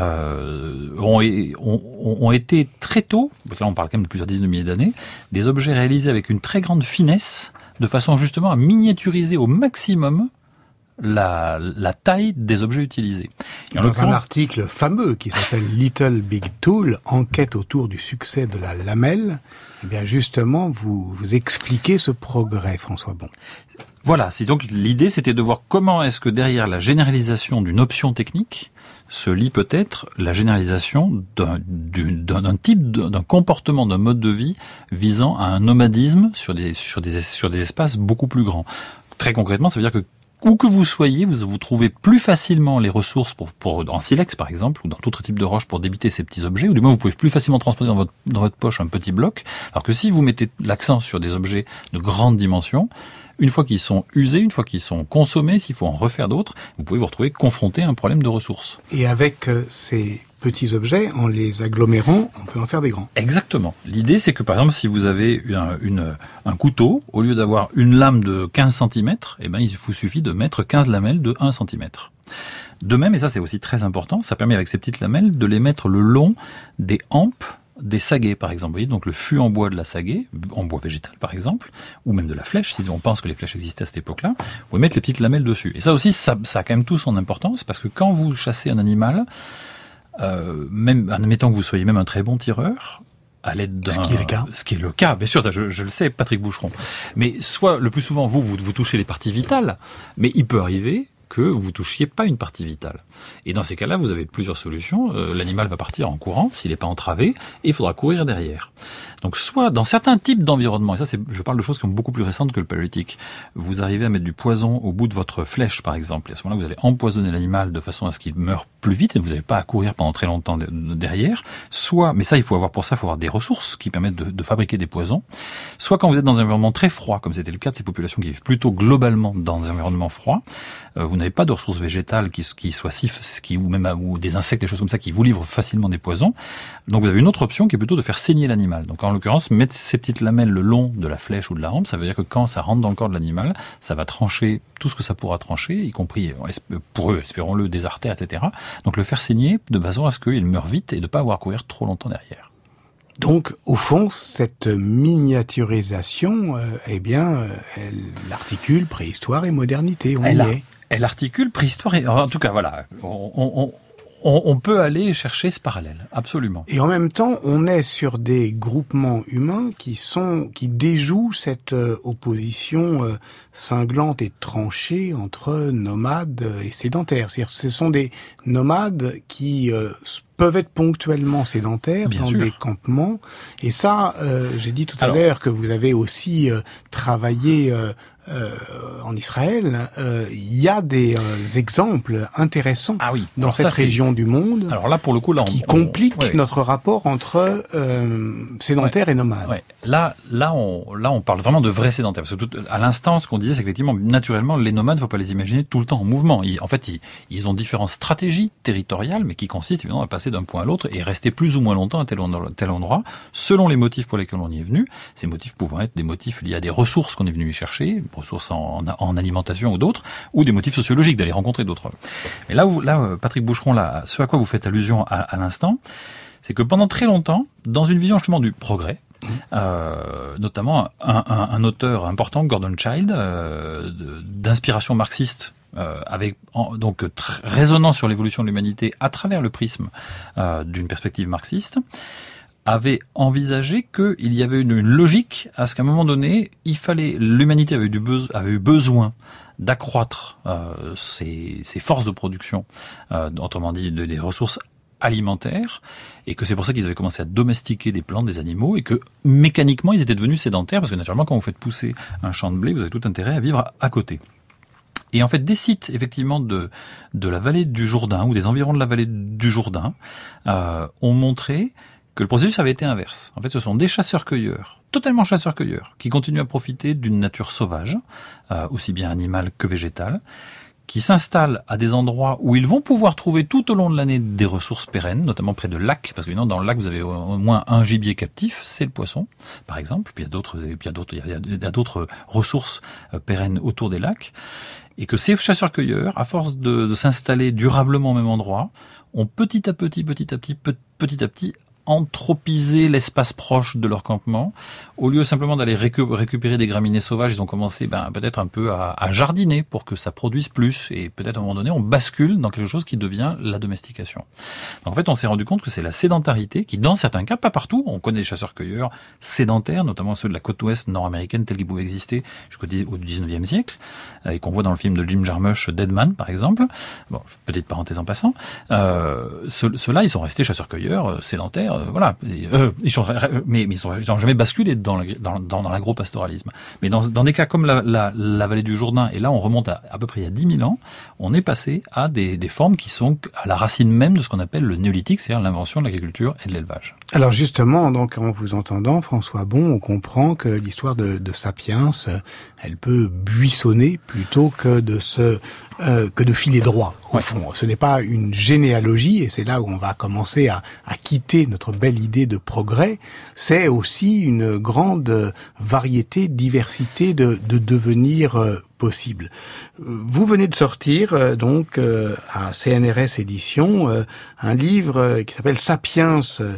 euh, ont, ont ont été très tôt, parce que là on parle quand même de plusieurs dizaines de milliers d'années, des objets réalisés avec une très grande finesse, de façon justement à miniaturiser au maximum La, la taille des objets utilisés. Et dans un article fameux qui s'appelle Little Big Tool, enquête autour du succès de la lamelle, eh bien justement vous vous expliquez ce progrès, François Bon. Voilà, c'est donc l'idée, c'était de voir comment est-ce que derrière la généralisation d'une option technique se lie peut-être la généralisation d'un, d'un, d'un type, d'un comportement, d'un mode de vie visant à un nomadisme sur des sur des sur des espaces beaucoup plus grands. Très concrètement, ça veut dire que où que vous soyez, vous vous trouvez plus facilement les ressources pour, pour en silex par exemple, ou dans tout autre type de roche pour débiter ces petits objets, ou du moins vous pouvez plus facilement transporter dans votre, dans votre poche un petit bloc, alors que si vous mettez l'accent sur des objets de grande dimension, une fois qu'ils sont usés, une fois qu'ils sont consommés, s'il faut en refaire d'autres, vous pouvez vous retrouver confronté à un problème de ressources. Et avec euh, ces petits objets, en les agglomérant, on peut en faire des grands. Exactement. L'idée, c'est que par exemple, si vous avez un, une, un couteau, au lieu d'avoir une lame de quinze centimètres, eh ben, il vous suffit de mettre quinze lamelles de un centimètre. De même, et ça c'est aussi très important, ça permet avec ces petites lamelles de les mettre le long des hampes des saguets, par exemple. Vous voyez, donc le fût en bois de la saguet, en bois végétal, par exemple, ou même de la flèche, si on pense que les flèches existaient à cette époque-là, vous pouvez mettre les petites lamelles dessus. Et ça aussi, ça, ça a quand même tout son importance, parce que quand vous chassez un animal, euh, même, admettons que vous soyez même un très bon tireur, à l'aide d'un... Ce qui est le cas. Ce qui est le cas, bien sûr, ça, je, je le sais, Patrick Boucheron. Mais soit, le plus souvent, vous, vous, vous touchez les parties vitales, mais il peut arriver que vous touchiez pas une partie vitale. Et dans ces cas-là, vous avez plusieurs solutions. Euh, l'animal va partir en courant, s'il n'est pas entravé, et il faudra courir derrière. Donc soit dans certains types d'environnements, et ça c'est, je parle de choses qui sont beaucoup plus récentes que le paléolithique, vous arrivez à mettre du poison au bout de votre flèche par exemple, et à ce moment-là vous allez empoisonner l'animal de façon à ce qu'il meure plus vite, et vous n'avez pas à courir pendant très longtemps de, de, derrière, soit, mais ça il faut avoir pour ça, il faut avoir des ressources qui permettent de, de fabriquer des poisons, soit quand vous êtes dans un environnement très froid, comme c'était le cas de ces populations qui vivent plutôt globalement dans un environnement froid, euh, vous n'avez pas de ressources végétales qui, qui soient si, qui, ou même ou des insectes, des choses comme ça qui vous livrent facilement des poisons, donc vous avez une autre option qui est plutôt de faire saigner l'animal. Donc en l'occurrence, mettre ces petites lamelles le long de la flèche ou de la rampe, ça veut dire que quand ça rentre dans le corps de l'animal, ça va trancher tout ce que ça pourra trancher, y compris, pour eux, espérons-le, des artères, et cetera. Donc le faire saigner de façon à ce qu'il meure vite et de ne pas avoir à courir trop longtemps derrière. Donc, au fond, cette miniaturisation, euh, eh bien, euh, elle articule préhistoire et modernité, on elle y a, est. Elle articule préhistoire et... En tout cas, voilà, on... on On, on peut aller chercher ce parallèle, absolument. Et en même temps, on est sur des groupements humains qui sont, qui déjouent cette euh, opposition euh, cinglante et tranchée entre nomades et sédentaires. C'est-à-dire, ce sont des nomades qui euh, peuvent être ponctuellement sédentaires Bien dans sûr. des campements. Et ça, euh, j'ai dit tout à Alors, l'heure que vous avez aussi euh, travaillé euh, Euh, en Israël, euh, il y a des euh, exemples intéressants ah oui, dans alors cette ça, région du monde alors là, pour le coup, là, on, qui on, compliquent ouais, notre rapport entre euh, sédentaires ouais, et nomades. Ouais. Là, là, on, là, on parle vraiment de vrais sédentaires. Parce que tout, à l'instant, ce qu'on disait, c'est qu'effectivement, naturellement, les nomades, il ne faut pas les imaginer tout le temps en mouvement. Ils, en fait, ils, ils ont différentes stratégies territoriales, mais qui consistent évidemment à passer d'un point à l'autre et rester plus ou moins longtemps à tel endroit, tel endroit, selon les motifs pour lesquels on y est venu. Ces motifs pouvant être des motifs liés à des ressources qu'on est venu y chercher, ressources en, en en alimentation ou d'autres, ou des motifs sociologiques, d'aller rencontrer d'autres. Mais là, où, là, Patrick Boucheron, là, ce à quoi vous faites allusion à, à l'instant, c'est que pendant très longtemps, dans une vision justement du progrès, euh, notamment un, un, un auteur important, Gordon Childe, euh, d'inspiration marxiste, euh, avec en, donc tr- résonnant sur l'évolution de l'humanité à travers le prisme euh, d'une perspective marxiste, avait envisagé qu'il y avait une, une logique à ce qu'à un moment donné, il fallait, l'humanité avait, du beso- avait eu besoin d'accroître euh, ses, ses forces de production, euh, autrement dit de, des ressources alimentaires, et que c'est pour ça qu'ils avaient commencé à domestiquer des plantes, des animaux, et que mécaniquement ils étaient devenus sédentaires, parce que naturellement quand vous faites pousser un champ de blé, vous avez tout intérêt à vivre à, à côté. Et en fait, des sites effectivement de de la vallée du Jourdain ou des environs de la vallée du Jourdain euh, ont montré que le processus avait été inverse. En fait, ce sont des chasseurs-cueilleurs, totalement chasseurs-cueilleurs, qui continuent à profiter d'une nature sauvage, euh, aussi bien animale que végétale, qui s'installent à des endroits où ils vont pouvoir trouver tout au long de l'année des ressources pérennes, notamment près de lacs, parce que dans le lac vous avez au moins un gibier captif, c'est le poisson, par exemple. Puis il y a d'autres, puis il y a d'autres, il y a, il y a d'autres ressources pérennes autour des lacs, et que ces chasseurs-cueilleurs, à force de, de s'installer durablement au même endroit, ont petit à petit, petit à petit, petit à petit anthropiser l'espace proche de leur campement. Au lieu simplement d'aller récu- récupérer des graminées sauvages, ils ont commencé ben, peut-être un peu à, à jardiner pour que ça produise plus. Et peut-être à un moment donné, on bascule dans quelque chose qui devient la domestication. Donc en fait, on s'est rendu compte que c'est la sédentarité qui, dans certains cas, pas partout, on connaît des chasseurs-cueilleurs sédentaires, notamment ceux de la côte ouest nord-américaine tels qu'ils pouvaient exister jusqu'au dix-neuvième siècle, et qu'on voit dans le film de Jim Jarmusch, Dead Man, par exemple. Bon, petite parenthèse en passant. Euh, ceux, ceux-là, ils sont restés chasseurs-cueilleurs sédentaires. Voilà, euh, ils sont, mais, mais ils sont, ils ont jamais basculé dans, le, dans, dans, dans l'agro-pastoralisme. Mais dans, dans des cas comme la, la, la vallée du Jourdain, et là on remonte à, à peu près il y a dix mille ans, on est passé à des, des formes qui sont à la racine même de ce qu'on appelle le néolithique, c'est-à-dire l'invention de l'agriculture et de l'élevage. Alors justement, donc en vous entendant, François Bon, on comprend que l'histoire de, de Sapiens, elle peut buissonner plutôt que de se euh, que de filer droit. Au ouais. fond, ce n'est pas une généalogie, et c'est là où on va commencer à, à quitter notre belle idée de progrès. C'est aussi une grande variété, diversité de, de devenir euh, possible. Vous venez de sortir euh, donc euh, à C N R S Éditions euh, un livre euh, qui s'appelle Sapiens. Euh,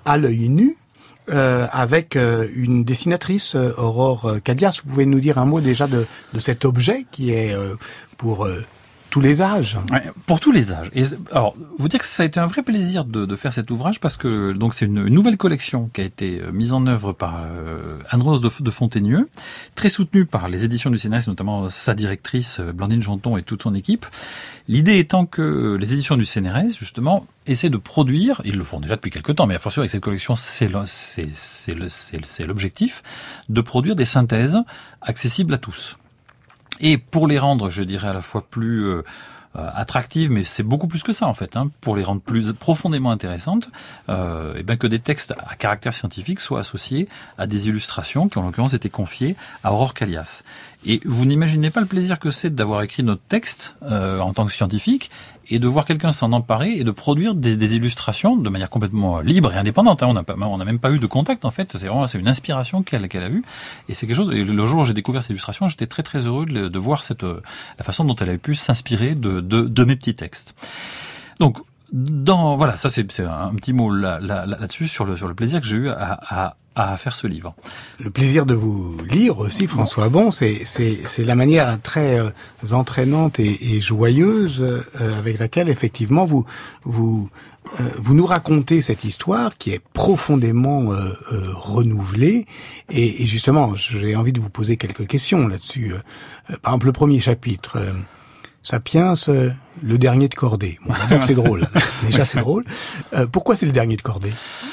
à l'œil nu, euh, avec euh, une dessinatrice, euh, Aurore Cadias. Vous pouvez nous dire un mot déjà de, de cet objet qui est euh, pour euh, tous les âges. Ouais, pour tous les âges. Et alors, vous dire que ça a été un vrai plaisir de, de faire cet ouvrage parce que donc c'est une nouvelle collection qui a été mise en œuvre par euh, Anne-Rose de, de Fontaigneux, très soutenue par les éditions du C N R S, notamment sa directrice Blandine Janton et toute son équipe. L'idée étant que les éditions du C N R S, justement, essaient de produire, ils le font déjà depuis quelques temps, mais à fortiori avec cette collection, c'est, le, c'est, c'est, le, c'est, c'est l'objectif, de produire des synthèses accessibles à tous. Et pour les rendre, je dirais, à la fois plus euh, attractives, mais c'est beaucoup plus que ça en fait, hein, pour les rendre plus profondément intéressantes, euh, et bien que des textes à caractère scientifique soient associés à des illustrations qui en l'occurrence étaient confiées à Aurore Cadias. Et vous n'imaginez pas le plaisir que c'est d'avoir écrit notre texte euh, en tant que scientifique et de voir quelqu'un s'en emparer et de produire des, des illustrations de manière complètement libre et indépendante. Hein. On n'a pas, on n'a même pas eu de contact en fait. C'est vraiment, c'est une inspiration qu'elle, qu'elle a eue. Et c'est quelque chose. Et le jour où j'ai découvert ces illustrations, j'étais très très heureux de, de voir cette la façon dont elle avait pu s'inspirer de, de, de mes petits textes. Donc dans voilà, ça c'est, c'est un petit mot là, là, là-dessus sur le sur le plaisir que j'ai eu à, à à faire ce livre. Le plaisir de vous lire aussi, François Bon, c'est c'est c'est la manière très euh, entraînante et, et joyeuse euh, avec laquelle effectivement vous vous euh, vous nous racontez cette histoire qui est profondément euh, euh, renouvelée et, et justement j'ai envie de vous poser quelques questions là-dessus. Euh, par exemple le premier chapitre. Euh, Sapiens, euh, le dernier de cordée. Bon, d'abord c'est drôle. Déjà c'est drôle. Euh, pourquoi c'est le dernier de cordée ?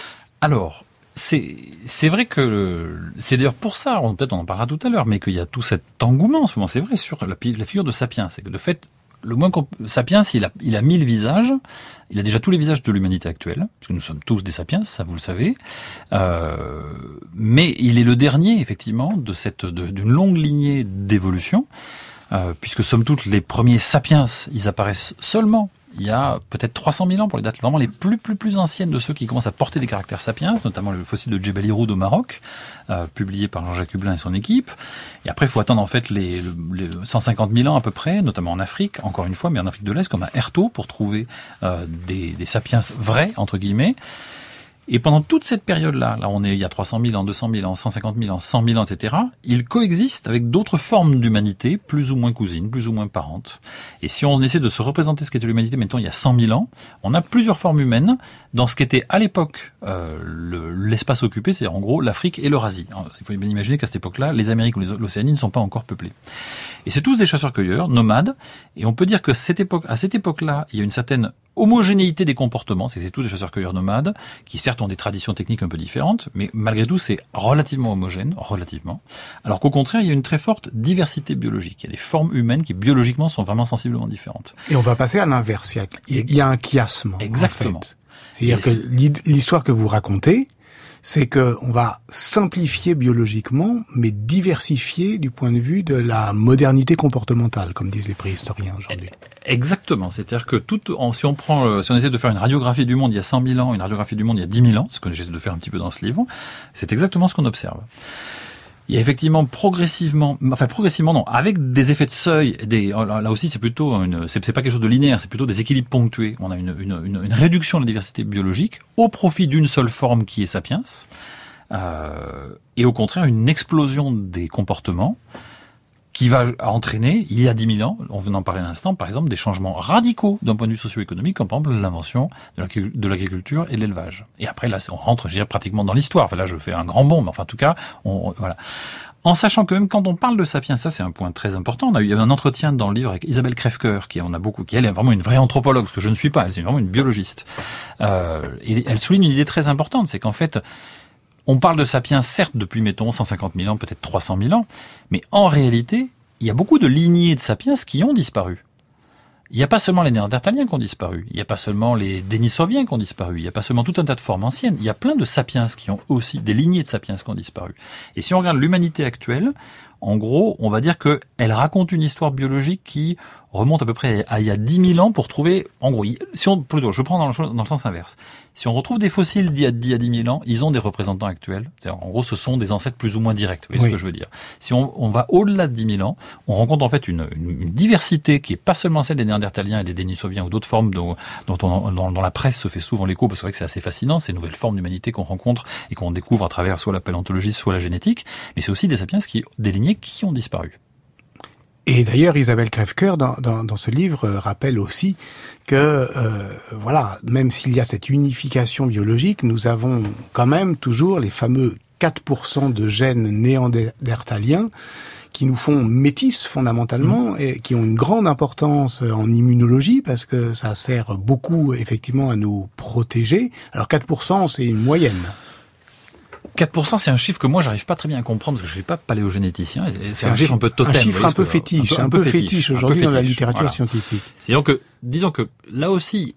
Alors. C'est, c'est vrai que c'est d'ailleurs pour ça, on, peut-être on en parlera tout à l'heure, mais qu'il y a tout cet engouement en ce moment, c'est vrai, sur la, la figure de Sapiens. C'est que de fait, le moins qu'on, Sapiens, il a, il a mille visages, il a déjà tous les visages de l'humanité actuelle, puisque nous sommes tous des Sapiens, ça vous le savez, euh, mais il est le dernier, effectivement, de cette, de, d'une longue lignée d'évolution, euh, puisque somme toute, les premiers Sapiens, ils apparaissent seulement il y a peut-être trois cent mille ans pour les dates vraiment les plus plus plus anciennes de ceux qui commencent à porter des caractères sapiens, notamment le fossile de Djebel Irhoud au Maroc, euh, publié par Jean-Jacques Hublin et son équipe. Et après, il faut attendre en fait les, les cent cinquante mille ans à peu près, notamment en Afrique, encore une fois, mais en Afrique de l'Est, comme à Erto, pour trouver euh, des, des sapiens vrais, entre guillemets. Et pendant toute cette période-là, là on est il y a trois cent mille ans, deux cent mille ans, cent cinquante mille ans, cent mille ans, et cetera, ils coexistent avec d'autres formes d'humanité, plus ou moins cousines, plus ou moins parentes. Et si on essaie de se représenter ce qu'était l'humanité, maintenant il y a cent mille ans, on a plusieurs formes humaines dans ce qu'était à l'époque euh, le, l'espace occupé, c'est-à-dire en gros l'Afrique et l'Eurasie. Alors, il faut bien imaginer qu'à cette époque-là, les Amériques ou les, l'Océanie ne sont pas encore peuplées. Et c'est tous des chasseurs-cueilleurs, nomades, et on peut dire que cette époque, à cette époque-là, il y a une certaine homogénéité des comportements, c'est que c'est tous des chasseurs-cueilleurs nomades, qui certes ont des traditions techniques un peu différentes, mais malgré tout c'est relativement homogène, relativement. Alors qu'au contraire, il y a une très forte diversité biologique. Il y a des formes humaines qui biologiquement sont vraiment sensiblement différentes. Et on va passer à l'inverse, il y a, il y a un chiasme. Exactement. En fait. C'est-à-dire Et que c'est... l'histoire que vous racontez, c'est que on va simplifier biologiquement, mais diversifier du point de vue de la modernité comportementale, comme disent les préhistoriens aujourd'hui. Exactement. C'est-à-dire que tout, si on prend, si on essaie de faire une radiographie du monde il y a cent mille ans, une radiographie du monde il y a dix mille ans, ce que j'essaie de faire un petit peu dans ce livre, c'est exactement ce qu'on observe. Il y a effectivement progressivement, enfin progressivement non, avec des effets de seuil, des, là aussi c'est plutôt une, c'est, c'est pas quelque chose de linéaire, c'est plutôt des équilibres ponctués. On a une, une, une, une réduction de la diversité biologique au profit d'une seule forme qui est Sapiens, euh, et au contraire une explosion des comportements qui va entraîner, il y a dix mille ans, on vient d'en parler un instant, par exemple, des changements radicaux d'un point de vue socio-économique, comme par exemple l'invention de l'agriculture et de l'élevage. Et après, là, on rentre, je dirais, pratiquement dans l'histoire. Enfin, là, je fais un grand bond, mais enfin, en tout cas, on, voilà. En sachant que même quand on parle de Sapiens, ça c'est un point très important. On a eu, il y a eu un entretien dans le livre avec Isabelle Crèvecoeur, qui en a beaucoup, qui elle est vraiment une vraie anthropologue, ce que je ne suis pas, elle c'est vraiment une biologiste. Euh, et elle souligne une idée très importante, c'est qu'en fait, on parle de Sapiens, certes, depuis, mettons, cent cinquante mille ans, peut-être trois cent mille ans, mais en réalité, il y a beaucoup de lignées de Sapiens qui ont disparu. Il n'y a pas seulement les Néandertaliens qui ont disparu, il n'y a pas seulement les Denisoviens qui ont disparu, il n'y a pas seulement tout un tas de formes anciennes, il y a plein de Sapiens qui ont aussi, des lignées de Sapiens qui ont disparu. Et si on regarde l'humanité actuelle, En gros, on va dire que elle raconte une histoire biologique qui remonte à peu près à il y a dix mille ans pour trouver, en gros, si on, plutôt, je prends dans le, dans le sens inverse. Si on retrouve des fossiles d'il y a, d'il y a dix mille ans, ils ont des représentants actuels. C'est-à-dire, en gros, ce sont des ancêtres plus ou moins directs. Vous voyez oui. ce que je veux dire? Si on, on va au-delà de dix mille ans, on rencontre en fait une, une, une diversité qui est pas seulement celle des Néandertaliens et des Denisoviens ou d'autres formes dont, dont, on, dont, dont la presse se fait souvent l'écho, parce que c'est vrai que c'est assez fascinant, ces nouvelles formes d'humanité qu'on rencontre et qu'on découvre à travers soit la paléontologie, soit la génétique. Mais c'est aussi des sapiens qui, des lignées qui ont disparu. Et d'ailleurs, Isabelle Crèvecoeur, dans, dans, dans ce livre, euh, rappelle aussi que, euh, voilà, même s'il y a cette unification biologique, nous avons quand même toujours les fameux quatre pour cent de gènes néandertaliens qui nous font métis fondamentalement et qui ont une grande importance en immunologie parce que ça sert beaucoup effectivement à nous protéger. Alors quatre pour cent, c'est une moyenne. quatre pour cent, c'est un chiffre que moi, j'arrive pas très bien à comprendre parce que je suis pas paléogénéticien. C'est, c'est un, un chiffre un peu totem. Un chiffre un peu fétiche, un peu, un peu fétiche, fétiche aujourd'hui dans la littérature voilà. scientifique. C'est-à-dire que, disons que là aussi,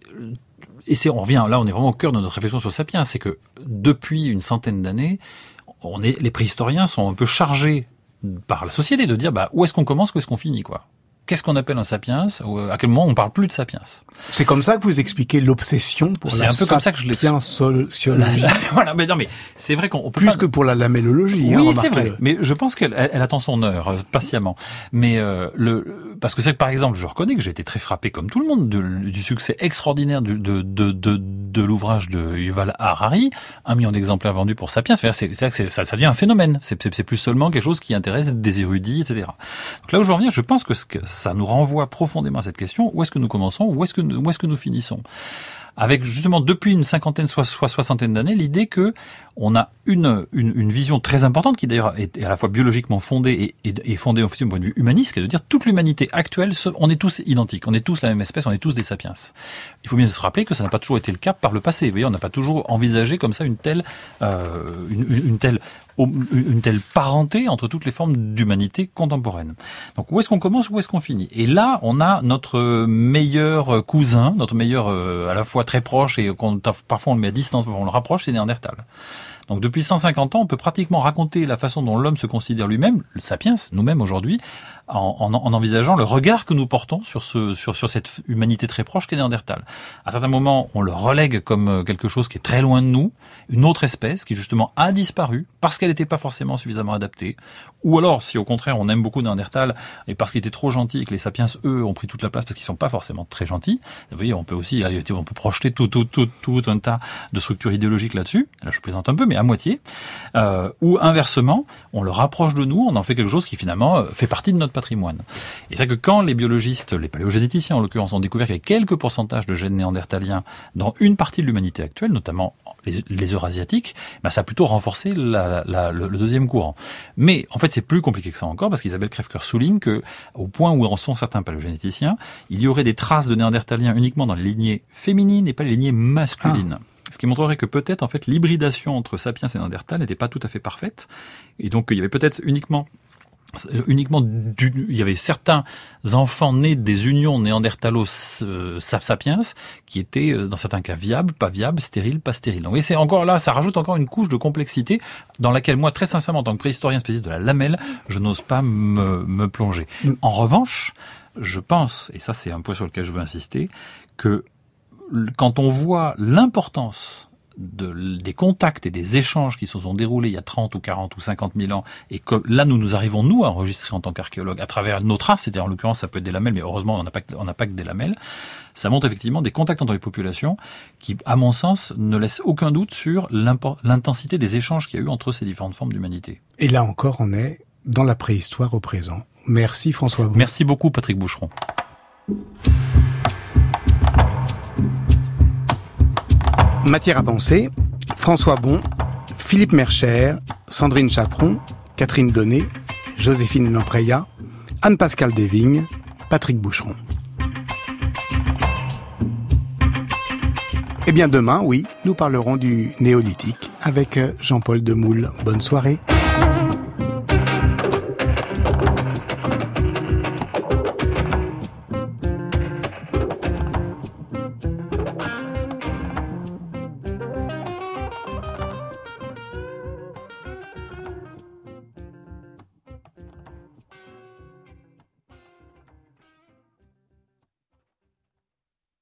et c'est, on revient, là, on est vraiment au cœur de notre réflexion sur Sapiens, c'est que depuis une centaine d'années, on est, les préhistoriens sont un peu chargés par la société de dire, bah, où est-ce qu'on commence, où est-ce qu'on finit, quoi. Qu'est-ce qu'on appelle un sapiens? À quel moment on parle plus de sapiens? C'est comme ça que vous expliquez l'obsession pour c'est la un peu comme ça que je sapiensologie. Voilà, mais non, mais c'est vrai qu'on on peut plus pas... que pour la lamellologie. Oui, hein, c'est vrai. Mais je pense qu'elle elle, elle attend son heure euh, patiemment. Mais euh, le parce que c'est que par exemple, je reconnais que j'ai été très frappé, comme tout le monde, de, du succès extraordinaire de de de de, de l'ouvrage de Yuval Harari, un million d'exemplaires vendus pour Sapiens. C'est c'est, c'est, c'est ça, ça devient un phénomène. C'est, c'est c'est plus seulement quelque chose qui intéresse des érudits, et cetera. Donc là où je reviens, je pense que ce que ça nous renvoie profondément à cette question, où est-ce que nous commençons, où est-ce que, où est-ce que nous finissons? Avec justement depuis une cinquantaine, soit, soit soixantaine d'années, l'idée que on a une, une, une vision très importante qui d'ailleurs est à la fois biologiquement fondée et, et, et fondée au point de vue humaniste, qui est de dire toute l'humanité actuelle, on est tous identiques, on est tous la même espèce, on est tous des sapiens. Il faut bien se rappeler que ça n'a pas toujours été le cas par le passé. Vous voyez, on n'a pas toujours envisagé comme ça une telle, euh, une, une, une telle une telle parenté entre toutes les formes d'humanité contemporaine. Donc où est-ce qu'on commence, où est-ce qu'on finit? Et là, on a notre meilleur cousin, notre meilleur euh, à la fois très proche et qu'on, parfois on le met à distance, parfois on le rapproche, c'est Néandertal. Donc depuis cent cinquante ans, on peut pratiquement raconter la façon dont l'homme se considère lui-même, le sapiens, nous-mêmes aujourd'hui, en, en, en envisageant le regard que nous portons sur ce, sur, sur cette humanité très proche qu'est Néandertal. À certains moments, on le relègue comme quelque chose qui est très loin de nous, une autre espèce qui justement a disparu parce qu'elle n'était pas forcément suffisamment adaptée. Ou alors, si au contraire on aime beaucoup Néandertal et parce qu'il était trop gentil et que les sapiens, eux, ont pris toute la place parce qu'ils sont pas forcément très gentils. Vous voyez, on peut aussi, on peut projeter tout, tout, tout, tout un tas de structures idéologiques là-dessus. Là, je plaisante un peu, mais à moitié. Euh, ou inversement, on le rapproche de nous, on en fait quelque chose qui finalement fait partie de notre patrimoine. Et c'est que quand les biologistes, les paléogénéticiens en l'occurrence, ont découvert qu'il y a quelques pourcentages de gènes néandertaliens dans une partie de l'humanité actuelle, notamment les, les eurasiatiques, ben ça a plutôt renforcé la, la, le, le deuxième courant. Mais en fait, c'est plus compliqué que ça encore, parce qu'Isabelle Crèvecoeur souligne que, au point où en sont certains paléogénéticiens, il y aurait des traces de néandertaliens uniquement dans les lignées féminines et pas les lignées masculines. Ah. Ce qui montrerait que peut-être, en fait, l'hybridation entre sapiens et Néandertal n'était pas tout à fait parfaite. Et donc, il y avait peut-être uniquement, uniquement du, il y avait certains enfants nés des unions néandertalos-sapiens qui étaient, dans certains cas, viables, pas viables, stériles, pas stériles. Donc, c'est encore là, ça rajoute encore une couche de complexité dans laquelle moi, très sincèrement, en tant que préhistorien spécialiste de la lamelle, je n'ose pas me, me plonger. En revanche, je pense, et ça c'est un point sur lequel je veux insister, que quand on voit l'importance de, des contacts et des échanges qui se sont déroulés il y a trente ou quarante ou cinquante mille ans, et que là nous nous arrivons nous à enregistrer en tant qu'archéologues à travers nos traces, c'est-à-dire en l'occurrence ça peut être des lamelles, mais heureusement on n'a pas que, on n'a pas que des lamelles, ça montre effectivement des contacts entre les populations qui, à mon sens, ne laissent aucun doute sur l'intensité des échanges qu'il y a eu entre ces différentes formes d'humanité. Et là encore, on est dans la préhistoire au présent. Merci François Bon. Merci beaucoup Patrick Boucheron. Matière à penser, François Bon, Philippe Mercher, Sandrine Chaperon, Catherine Donnet, Joséphine Lampreya, Anne-Pascale Desvignes, Patrick Boucheron. Eh bien demain, oui, nous parlerons du néolithique avec Jean-Paul Demoule. Bonne soirée.